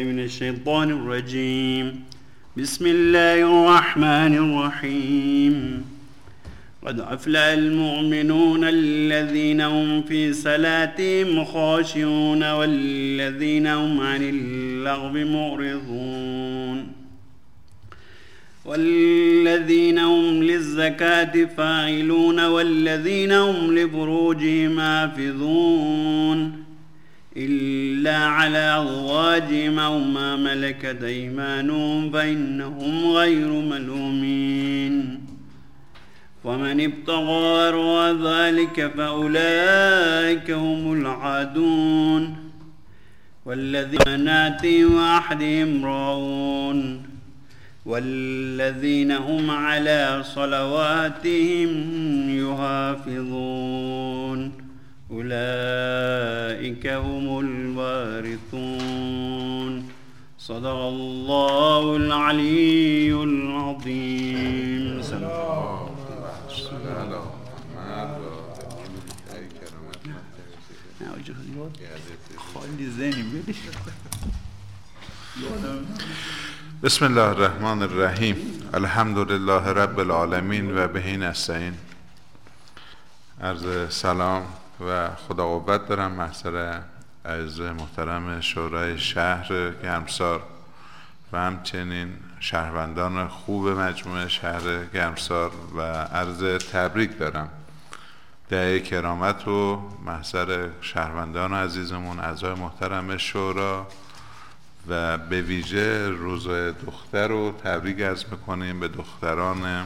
من الشيطان الرجيم. بسم الله الرحمن الرحيم. قد أفلح المؤمنون الذين هم في صلاتهم خاشعون والذين هم عن اللغو معرضون والذين هم للزكاة فاعلون والذين هم لفروجهم حافظون إلا على أزواجهم أو ما ملكت أيمانهم فإنهم غير ملومين. ومن ابتغى وراء ذلك فأولئك هم العادون والذين آتيهم وعهدهم راعون والذين هم على صلواتهم يحافظون أولئك هم الوارثون. صدق الله العلي العظيم. بسم الله الرحمن الرحیم. الحمد لله رب العالمین و بهی نستعین. عرض سلام و خدا قوت دارم محضر عزیز محترم شورای شهر گرمسار و همچنین شهروندان خوب مجموعه شهر گرمسار و عرض تبریک دارم دعای کرامت و محضر شهروندان عزیزمون اعضای محترم شورا و به ویژه روز دختر رو تبریک عرض میکنیم به دختران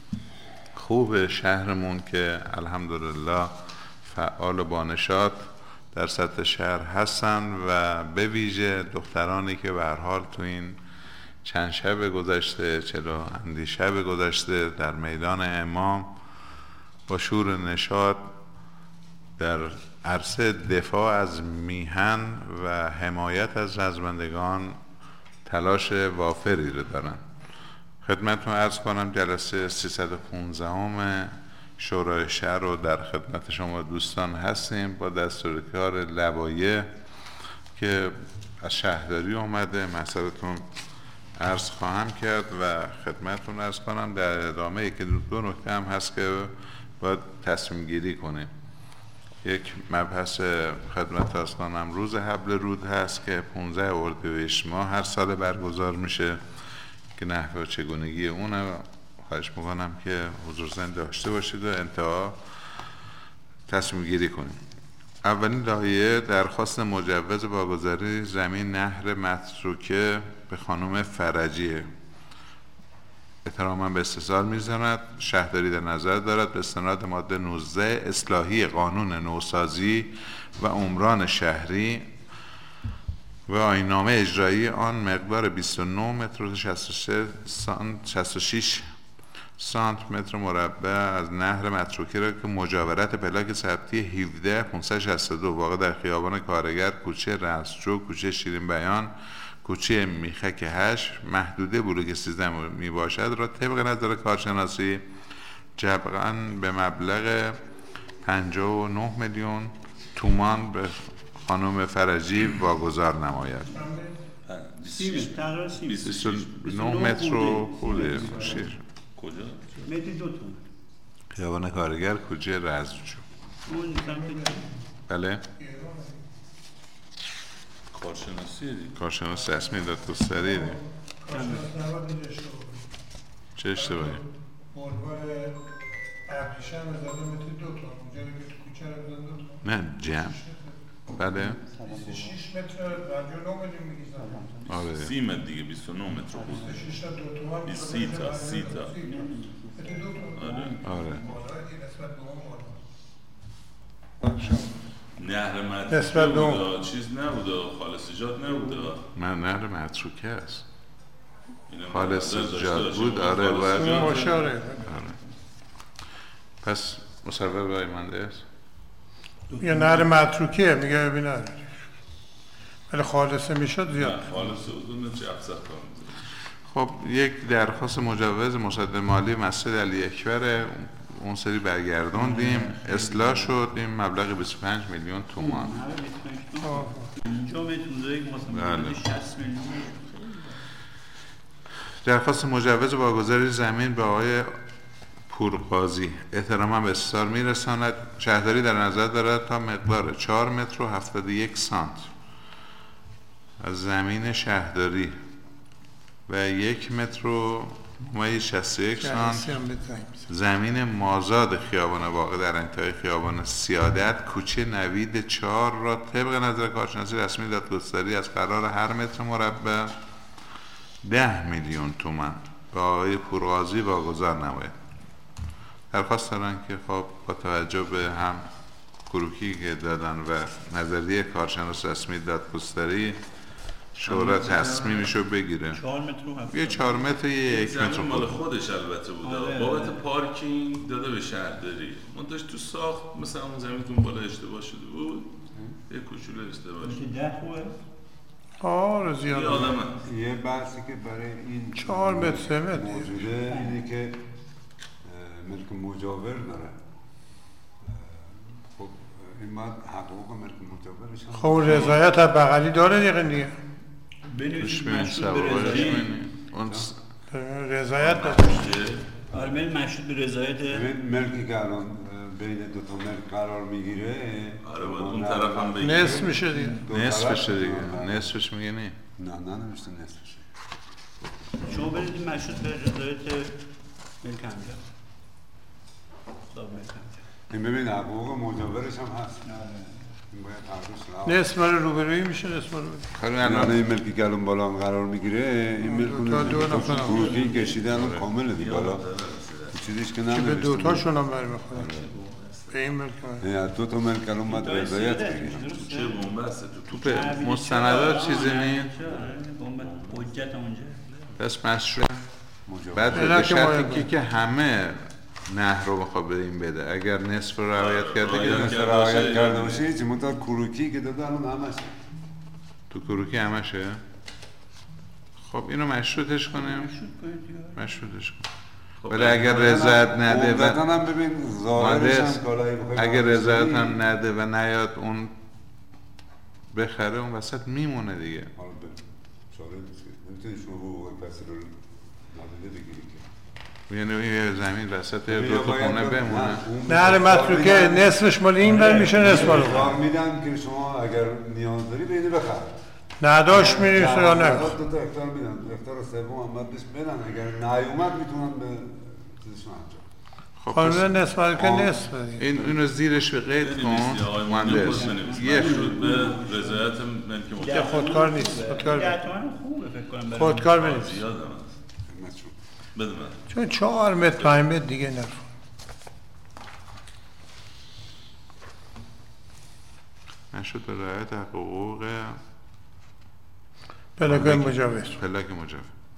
خوب شهرمون که الحمدلله فعال و بانشاط در سطح شهر هستن و به ویژه دخترانی که به هر حال تو این چند شب گذشته 40 اندی شب گذشته در میدان امام با شور نشاط در عرصه دفاع از میهن و حمایت از رزمندگان تلاش وافری رو دارن. خدمتتون عرض کنم جلسه 315 شورای شهر رو در خدمت شما دوستان هستیم با دستورکار لوایح که از شهرداری اومده. مسئلتون عرض خواهم کرد و خدمتتون عرض کنم در ادامه که دو نکته هم هست که باید تصمیم گیری کنیم. یک مبحث خدمت عرض کنم روز حبل رود هست که 15 اردیبهشت ماه هر سال برگزار میشه که نحوه و چگونگی اونه خواهش میکنم که حضور ذهن داشته باشید و انتها تصمیم گیری کنیم. اولین لایحه درخواست مجوز واگذاری زمین نهر متروکه به خانم فرجیه. احتراما به استحضار می‌زند شهرداری در نظر دارد به استناد ماده 19 اصلاحی قانون نوسازی و عمران شهری و آیین‌نامه اجرایی آن مقدار 29 متر و 66 سانت متر مربع از نهر متروکه را که مجاورت پلاک ثبتی 17562 واقع در خیابان کارگر، کوچه رأسجو، کوچه شیرین بیان، کوچه میخک 8 محدوده بلوک 13 می باشد را طبق نظر کارشناسی جبراً به مبلغ 59 میلیون تومان به خانم فرجی واگذار نماید. 29 متر و خوده شیر. کجا؟ متر 2 تومن. خیابان کارگر، کوچه رأسجو. بله؟ کارشناسی اسمی دادگستری دیم. چه اشتباهی؟ مولوار ابریشم ازاده متر 2 تومن اونجا که تو کوچه رو ازاده 2 تومن نه جمع. بله 26 متر 59 میلیون میگیزن. آره 30 متر دیگه 29 متر خورده 26 تا 2 تومن 30 تا 30 تا متر 2 تومن. آره آره نسبت به اون نهر متروکه بوده چیز نبوده خالص ایجاد نبوده. من نهر متروکه است خالص ایجاد بود. آره باید مشاره. آره پس مصور برای منده است یه نهر متروکه میگه ببین نداری ولی خالصه میشد زیاد خالص اون چه افسر کار میزه. خب یک درخواست مجوز مصدق مالی مسجد علی اکبر اون سری برگردوندیم اصلاح شد این مبلغ 25 میلیون تومان. اینجا درخواست مجوز واگذاری زمین به آقای پورقاضی احتراما به استار میرساند. شهرداری در نظر دارد تا مقدار 4 متر و 71 سانت از زمین شهرداری و 1 متر و 61 سانت زمین مازاد خیابان واقع در انتهای خیابان سیادت کوچه نوید 4 را طبق نظر کارشناسی رسمی دادگستری از قرار هر متر مربع 10 میلیون تومان به آقای پورقاضی واگذار نماید. درخواست دارن که خب با توجه به هم کروکی که دادن و نظریه کارشناس رسمی دادگستری شورا تصمیمشو بگیره. 4 متر و 7 یه 4 متر یه 1 متر مال خودش البته بوده. بابت پارکینگ داده به شهرداری. منتش تو ساخت مثلا اون زمینتون بالا اشتباه شده بود. یه کوچولو اشتباه شد. 10 خوبه. آره زیاده. یه بحثی که برای این 4 متر 3 متر موجوده اینه که ملک مجاور داره. خب این باید حقوق ملک مجاورش خب رضایت از بغلی داره دیگه بنویسید مشروط به رضایت داره. آره مشروط به رضایت ملکی که الان بین دو تا ملک قرار میگیره. آره باید اون طرف هم بگیره. نصف میشه دیگه. نصفشه دیگه. نصفش میگه نه نمیشه نصفشه. شما برید مشروط به رضایت ملک همجا. این ببین حقوق مجاورش هم هست. نصف مال روبرویی میشه نصف مال الان این ملکی که الان بالا قرار میگیره این ملک فروغی کشیدن اون کامله دیگه بالا چیزیش که نمیشه به دوتاشون هم برمیخورن به این ملک نه دو تا ملک الان باید رضایت بگیرن. چه بنبسته تو مستندات چیزی نیست حجت اونجا بس مشروع بعد به شرطی که همه نهر رو بخواه به این بده اگر نصف رو رعایت کرده که نصف رعایت کرده باشه هیچی منتها کروکی که داده الان همشه تو کروکی همشه خب اینو مشروطش کنیم مشروطش کنیم ولی اگر رضایت نده و ببین ظاهرش اگر رضایت هم نده و نیاد اون بخره اون وسط میمونه دیگه نمیتونی شما حقوق پس رو نادیده بگیری یعنی یه زمین وسط دو تا خونه بمونه نهر متروکه نصفش مال این بر میشه نصف مال اون میدن که شما اگر نیاز داری بینی بخر نداشت میریسه یا نه دو تا اختار میدن اختار سوم هم باید بهش بدن اگر نیومد میتونن به چیزشون انجام قانون نصف مال که نصف اینو زیرش به قید کن مهندس یه به رضایت ملک مجاور خودکار نیست خودکار بنویس بده من چون 4 متر 5 متر دیگه نرفت نشد به رعایت حقوق پلاک مجاور پلاک مجاور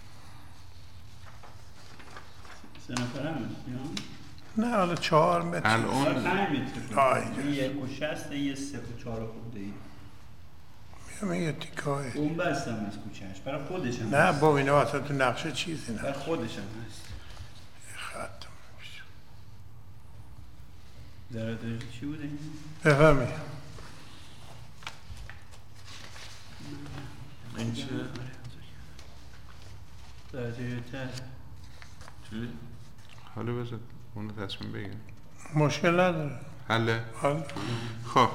3 نفر هم نه حالا 4 متر الان 5 متر یک و 60 یه 3 و 4 خورده ای میگم یه تیکای اون بستم از کوچهش برای خودش هم نه با اینا اصلا تو نقشه چیزی نه برای خودش هم هست خط ضرورت چی بوده این؟ بفهمی این چه؟ ضرورت چی؟ حالا بذار اونو تصمیم بگیر مشکل نداره حله؟ خب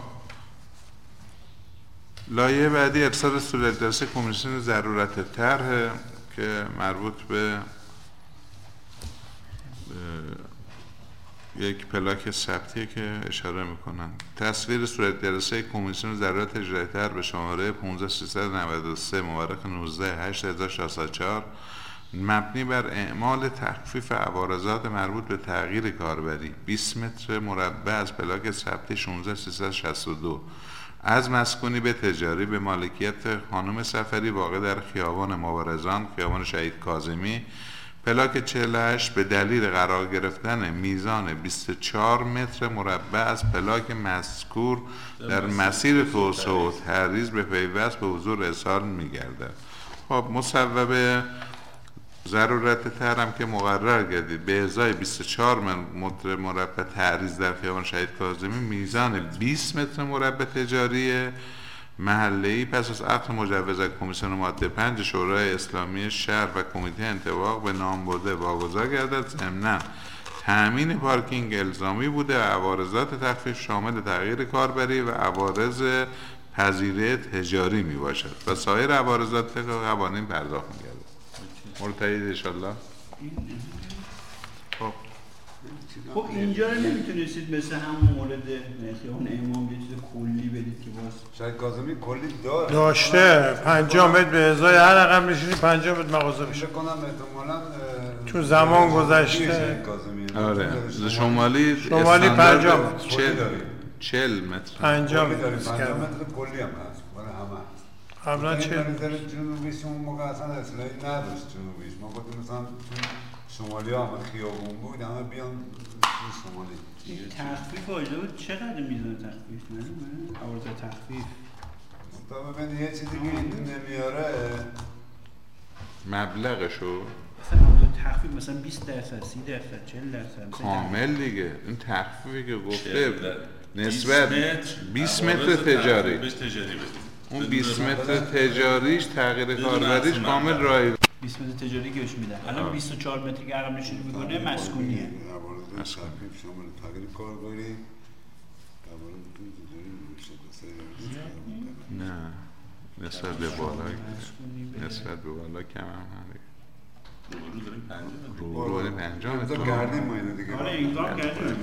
لایحه بعدی ارسال صورت درس کمیسیون ضرورت طرح که مربوط به یک پلاک ثبتیه که اشاره میکنن تصویر صورت جلسه کمیسیون ضرورت اجرایی طرح به شماره 15393 مورخ 19/8/1604 مبنی بر اعمال تخفیف عوارضات مربوط به تغییر کاربری 20 متر مربع از پلاک ثبتی 16362 از مسکونی به تجاری به مالکیت خانم سفری واقع در خیابان مبارزان خیابان شهید کاظمی پلاک 48 به دلیل قرار گرفتن میزان 24 متر مربع از پلاک مذکور در مسیر توسعه و تعریض به پیوست به حضور ارسال می‌گردد. خب مصوبه ضرورت طرح که مقرر گردید به ازای 24 متر مربع تعریض در خیابان شهید کاظمی میزان 20 متر مربع تجاریه محله‌ای پس از عقد مجوز از کمیسیون ماده 5 شورای اسلامی شهر و کمیته انطباق به نام برده واگذار گردد. ضمناً تأمین پارکینگ الزامی بوده و عوارضات تخفیف شامل تغییر کاربری و عوارض پذیره تجاری می باشد و سایر عوارضات طبق قوانین پرداخت می گردد. مرتضی انشالله. خب اینجا رو نمیتونستید مثل همون مورد اون امام یه چیز کلی بدید که باز شاید کاظمی کلی داره داشته 50 متر به ازای هر رقم میشینی 50 متر مغازه بشه. فکر کنم احتمالاً تو زمان گذشته آره شمالی 50 متر 40 متر 50 متر 50 متر کلی هم هست برای همه هست. قبلا این 40 نظر جنوبیش اون موقع اصلا اصلاحی نداشت. جنوبیش ما گفتیم مثلا شمالی ها همه خیابون بود همه بیان شمالی. این تخفیف آجده بود چقدر میزان تخفیف نه؟ عوارض تخفیف تا ببینید یه چیزی که این نمیاره مبلغشو مثلا عوارض تخفیف مثلا 20%، 30%، 40% کامل دیگه. این تخفیفی که گفته نسبت 20 متر تجاری اون 20 متر تجاریش تغییر کاربریش کامل رای 20 متر تجاری گوش میدن. الان 24 متری که عقب نشینی میکنه مسکونیه. عوارض تخفیف شامل تغییر کاربری عوارض تجاری نه نسبت به بالا کم هم هنده رو داریم 50 متر گردیم ما اینو دیگه. آره این کار کردیم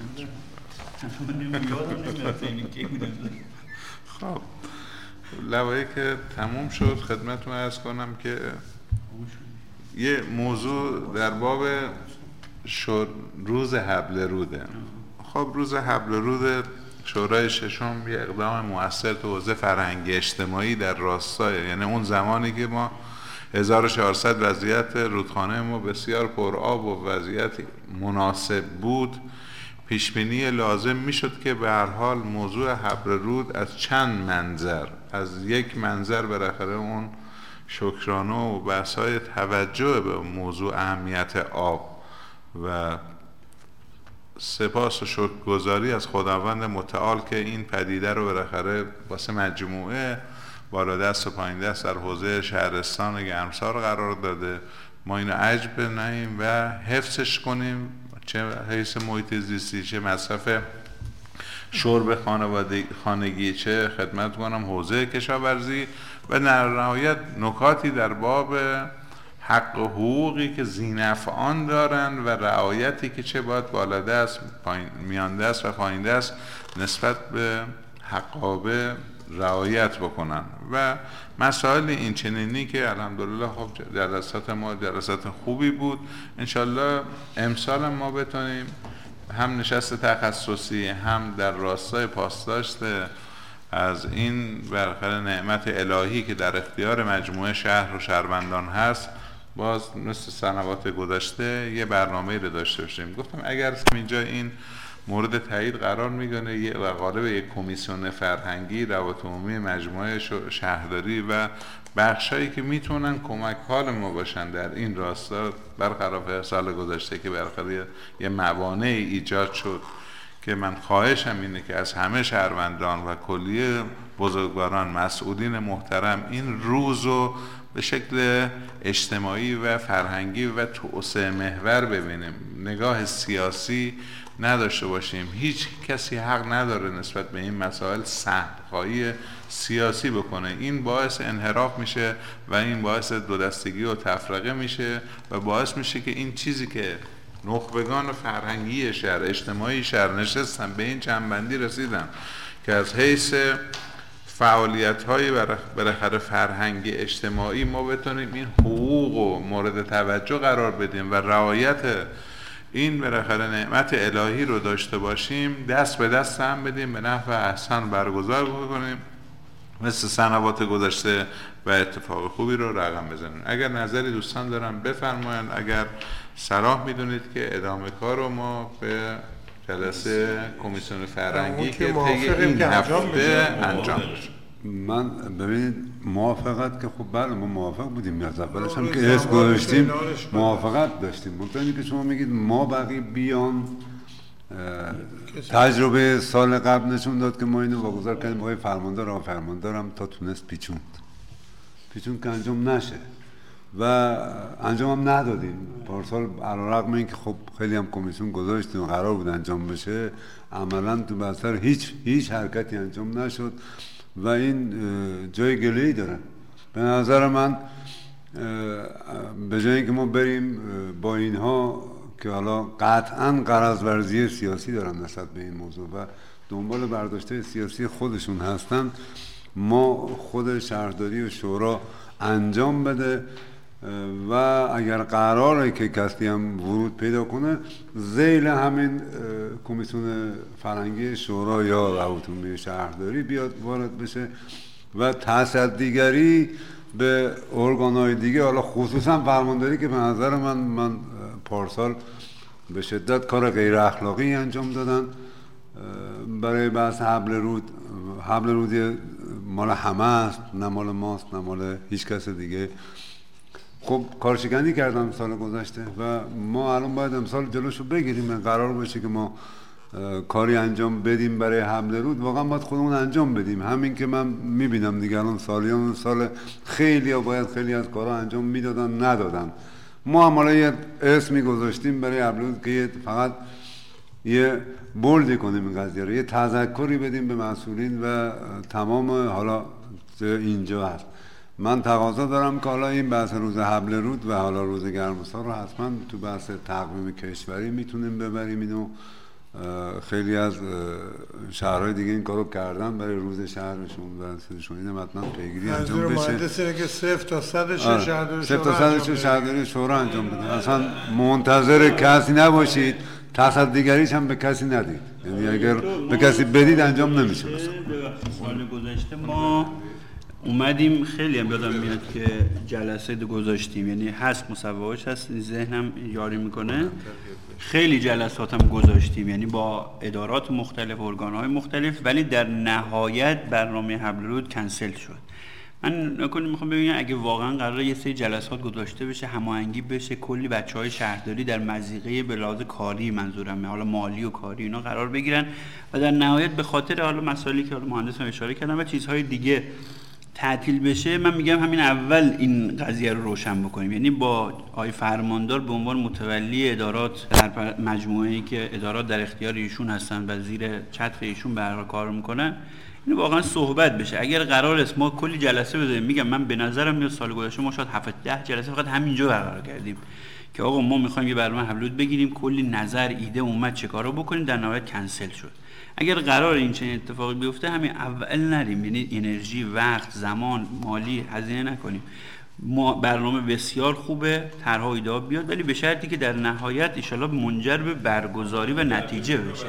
خب لوایح که تموم شد خدمتتون عرض کنم که یه موضوع در باب روز حبل روده. خب روز حبل رود شورای ششم یه اقدام مؤثر تو حوزه فرهنگی اجتماعی در راستای، یعنی اون زمانی که ما 1400 وضعیت رودخانه ما بسیار پرآب و وضعیت مناسب بود، پیشبینی لازم میشد که به هر حال موضوع حبل رود از چند منظر، از یک منظر بالاخره اون شکرانه و بحث‌های توجه به موضوع اهمیت آب و سپاس و شکرگزاری از خداوند متعال که این پدیده رو بالاخره واسه مجموعه بالا دست و پایین دست در حوزه شهرستان و گرمسار قرار داده. ما اینو عجب نهیم و حفظش کنیم، چه حیث محیط زیستی، چه مصرف شرب خانگی، چه خدمت کنم حوزه کشاورزی و در نهایت نکاتی در باب حق و حقوقی که ذینفعان دارن و رعایتی که چه باید بالا دست، میان دست و پایین دست نسبت به حقابه رعایت بکنن و مسائل این چنینی که الحمدلله خب جلسات ما جلسات خوبی بود. انشالله امسال ما بتونیم هم نشست تخصصی هم در راستای پاسداشت از این بالاخره نعمت الهی که در اختیار مجموعه شهر و شهروندان هست، باز مثل سنوات گذشته یه برنامه‌ای رو داشته باشیم. گفتم اگر اینجا این مورد تایید قرار میگنه و قالب یک کمیسیون فرهنگی روابط عمومی مجموعه شهرداری و بخشایی که میتونن کمک حال ما باشن در این راستا، برخلاف سال گذشته که بالاخره یه موانعی ایجاد شد که من خواهشم اینه که از همه شهروندان و کلیه بزرگواران مسئولین محترم این روزو به شکل اجتماعی و فرهنگی و توسعه محور ببینیم، نگاه سیاسی نداشته باشیم. هیچ کسی حق نداره نسبت به این مسائل سهم‌خواهی سیاسی بکنه. این باعث انحراف میشه و این باعث دو دستگی و تفرقه میشه و باعث میشه که این چیزی که نخبگان فرهنگی شهر، اجتماعی شهر نشستن به این جنبندی رسیدن که از حیث فعالیت‌های بالاخره فرهنگی اجتماعی ما بتونیم این حقوق و مورد توجه قرار بدیم و رعایت این بالاخره نعمت الهی رو داشته باشیم، دست به دست هم بدیم، به نحو احسن برگزار بکنیم مثل سنوات گذشته و اتفاق خوبی رو رقم بزنیم. اگر نظری دوستان دارن بفرمایند، اگر صلاح میدونید که ادامه کار رو ما به جلسه کمیسیون فرهنگی که طی این هفته انجام بشه. من ببینید موافقت که خب بله ما موافق بودیم، از اولش هم که اسم گذاشتیم موافقت داشتیم. ممکنه که شما میگید ما بقیه بیان تجربه سال قبل نشون داد که ما اینو واگذار کردیم آقای فرماندارم تا تونست پیچون که انجام نشه و انجام هم ندادیم. پارسال علیرغم اینکه خب خیلی هم کمیسیون گذاشتیم و قرار بود انجام بشه، عملا تو بستر هیچ حرکتی انجام نشد و این جای گله‌ای داره. به نظر من به جای اینکه ما بریم با اینها که حالا قطعاً غرض ورزی سیاسی دارن نسبت به این موضوع و دنبال برداشته سیاسی خودشون هستن، ما خود شهرداری و شورا انجام بده و اگر قراره که کسی هم ورود پیدا کنه ذیل همین کمیسیون فرهنگی شورا یا روابط عمومی شهرداری بیاد وارد بشه و تصدیگری به ارگان‌های دیگه، حالا خصوصا فرمانداری که به نظر من پارسال به شدت کار غیر اخلاقی انجام دادن برای بحث حبل رود مال همه است، نه مال ماست نه مال هیچ کس دیگه. خب کارشکنی کردم سال گذشته و ما الان باید امسال جلوشو بگیریم. قرار باشه که ما کاری انجام بدیم برای حمل رود، واقعا باید خودمون انجام بدیم. همین که من میبینم دیگه الان سال خیلی از کارا انجام میدادن ندادن. ما هم حالا یه اسمی گذاشتیم برای حمل رود که فقط یه بولدی کنیم این قضیه رو، یه تذکری بدیم به مسئولین و تمام حالا اینجا هست. من تقاضا دارم که حالا این بحث روز حبل رود و حالا روز گرمسار رو حتما تو بحث تقویم کشوری میتونیم ببریم. اینو خیلی از شهرهای دیگه این کارو کردن برای روز شهرشون و سرشون، اینم حتما پیگیری انجام بشه. مهندس اینه که 0 تا 100 شهرداری شورا انجام بده. اصلا منتظر کسی نباشید، تصدیگریش هم به کسی ندید. یعنی اگر به کسی بدید انجام نمیشه. سال گذشته ما اومدیم، خیلی هم یادم میاد که جلسه گذاشتیم، یعنی هست مصوبه‌اش هست، ذهنم یاری میکنه، خیلی جلسات هم گذاشتیم، یعنی با ادارات مختلف، ارگان‌های مختلف، ولی در نهایت برنامه حبل رود کنسل شد. من میخوام ببینم اگه واقعا قراره یه سری جلسات گذاشته بشه، هماهنگی بشه، کلی بچهای شهرداری در مضیقه به لحاظ کاری، منظورم حالا مالی و کاری، اینا قرار بگیرن و در نهایت به خاطر حالا مسائلی که حالا مهندس هم اشاره کردن و چیزهای دیگه تعطیل بشه، من میگم همین اول این قضیه رو روشن بکنیم. یعنی با آقای فرماندار به عنوان متولی ادارات در مجموعه‌ای که ادارات در اختیار ایشون هستن و زیر چتر ایشون به هر حال کار میکنن، اینو واقعا صحبت بشه. اگر قرار است ما کلی جلسه بذاریم، میگم من به نظرم میاد سال گذشته ما شاید 7-10 جلسه فقط همینجا برقرار کردیم که آقا ما میخوایم یه برنامه حبل رود بگیریم، کلی نظر ایده اومد چه کارا بکنیم، در نهایت کنسل شد. اگر قرار این چنین اتفاقی بیفته همین اول نریم، یعنی انرژی، وقت، زمان، مالی هزینه نکنیم. ما برنامه بسیار خوبه، طرح و ایده بیاد، ولی به شرطی که در نهایت ان شاءالله منجر به برگزاری و نتیجه بشه.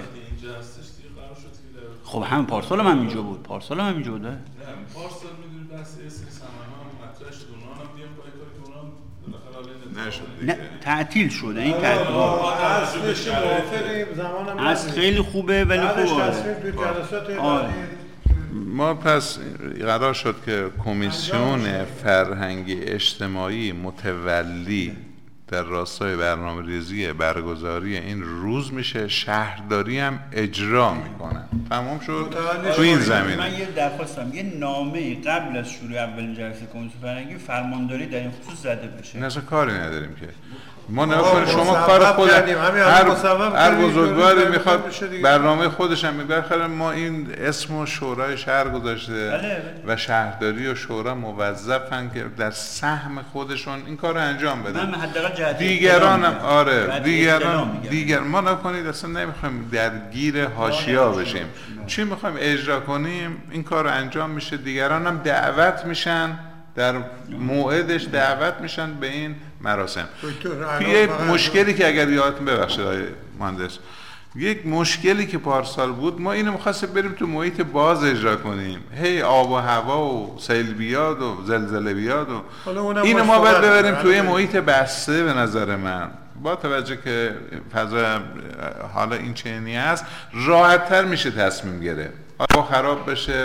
خب همین پارسال هم اینجا بود. نه پارسال میدونید بس سری سماها مطرح شد، اونها هم بیان پای کاری که اونها نشد دیگه. نه تعطیل شده این تعطیل. اصلش موافقیم، زمانم از خیلی خوبه ولی خوبه. ما پس قرار شد که کمیسیون فرهنگی اجتماعی متولی در راستای برنامه‌ریزی برگزاری این روز میشه، شهرداری هم اجرا میکنن. تمام شد تو این زمینه. من یه درخواستم، یه نامه قبل از شروع اولین جلسه کمیسیون فرهنگی فرمانداری در این خصوص زده بشه. نه کاری نداریم که ما نکنیم، شما کار خود هر بزرگواری میخواد برنامه خودش هم میبره. ما این اسم و شورای شهر گذاشته و شهرداری و شورا موظفن که در سهم خودشون این کار رو انجام بدن. دیگران هم دیگر ما نکنید، اصلا نمیخوایم درگیر حاشیه بشیم. چی میخوایم اجرا کنیم این کار رو انجام میشه، دیگران هم دعوت میشن، در موعدش دعوت میشن به این مراسم. یک مشکلی که اگر یادتون ببخشید آقای مهندس، یک مشکلی که پارسال بود، ما اینو می‌خواستیم بریم تو محیط باز اجرا کنیم، هی آب و هوا و سیل بیاد و زلزله بیاد و اینو ما باید ببریم توی محیط بسته. به نظر من با توجه که فضا حالا این چنینی هست، راحت‌تر میشه تصمیم گرفت. آب خراب بشه،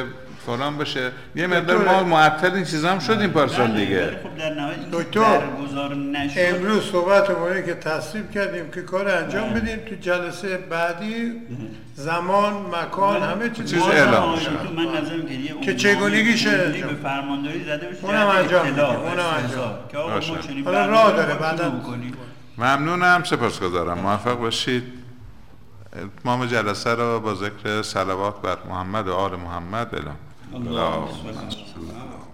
فلان بشه. یه مقدار ما معطل این چیزا هم شدیم پارسال دیگه. خب در نهایت دکتر برگزار نشد. امروز صحبت ما که تصویب کردیم که کار انجام بدیم، تو جلسه بعدی زمان مکان همه چیز اعلام میشه. من نظرم که چگونگیشه به فرمانداری زده بشه، اونم انجام میدیم. که آقا ما چنین حالا راه داره بعدا بکنیم. ممنونم، سپاسگزارم، موفق باشید. اتمام جلسه رو با ذکر صلوات بر محمد و آل محمد اعلام. الله